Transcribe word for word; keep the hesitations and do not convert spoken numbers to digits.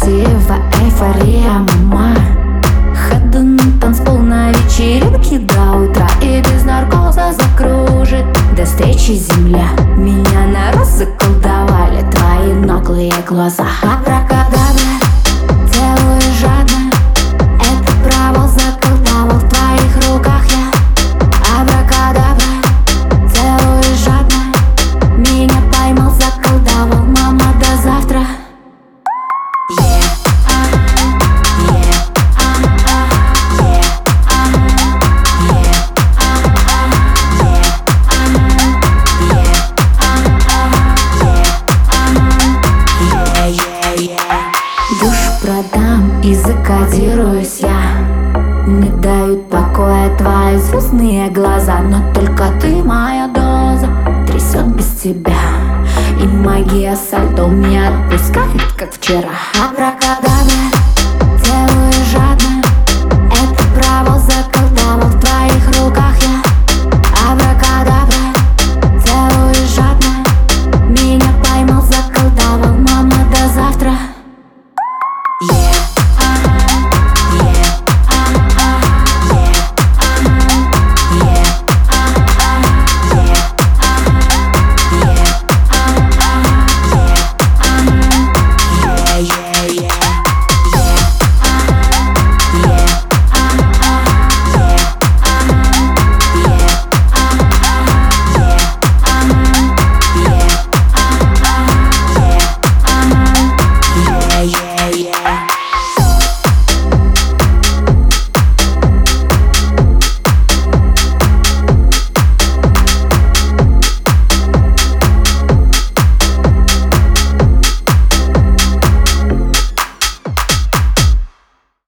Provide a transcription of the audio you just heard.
красиво, эйфория, мама. Ходу на танцпол на вечеринке до утра, и без наркоза закружит до встречи земля. Меня на раз заколдовали твои наглые глаза. Абракадабра, целую жадно, это провал заколдовал в твоих руках я. Абракадабра, целую жадно, меня поймал, заколдовал, мама, до завтра. Yeah. Душу продам и закодируюсь я. Не дают покоя твои звездные глаза, но только ты моя доза трясет без тебя. И магия сальто не отпускает, как вчера.